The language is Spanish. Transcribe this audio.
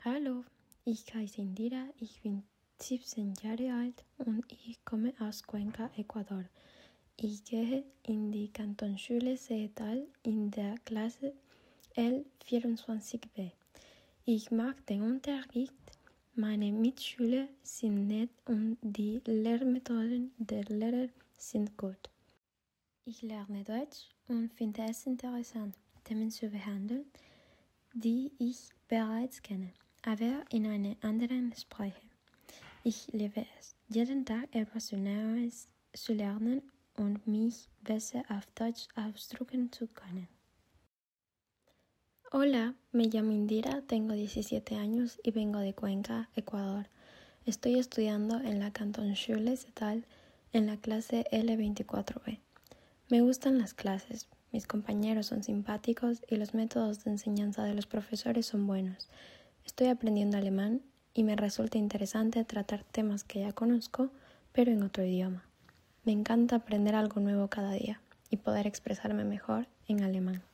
Hallo, ich heiße Indira, ich bin 17 Jahre alt und ich komme aus Cuenca, Ecuador. Ich gehe in die Kantonsschule Seetal in der Klasse L24b. Ich mag den Unterricht, meine Mitschüler sind nett und die Lehrmethoden der Lehrer sind gut. Ich lerne Deutsch und finde es interessant, Themen zu behandeln, die ich bereits kenne, aber in einer anderen Sprache. Ich liebe es, jeden Tag etwas Neues zu lernen und mich besser auf Deutsch ausdrücken zu können. Hola, me llamo Indira, tengo 17 años y vengo de Cuenca, Ecuador. Estoy estudiando en la Kantonsschule Seetal en la clase L24b. Me gustan las clases, mis compañeros son simpáticos y los métodos de enseñanza de los profesores son buenos. Estoy aprendiendo alemán y me resulta interesante tratar temas que ya conozco, pero en otro idioma. Me encanta aprender algo nuevo cada día y poder expresarme mejor en alemán.